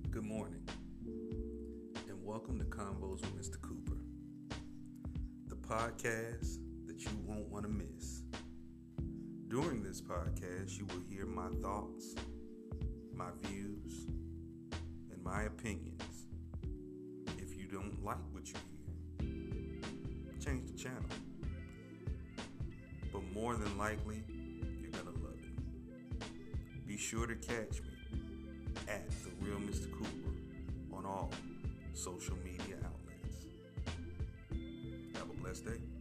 Good morning, and welcome to Convos with Mr. Cooper, the podcast that you won't want to miss. During this podcast, you will hear my thoughts, my views, and my opinions. If you don't like what you hear, change the channel. But more than likely, you're going to love it. Be sure to catch me at The Real Mr. Cooper on all social media outlets. Have a blessed day.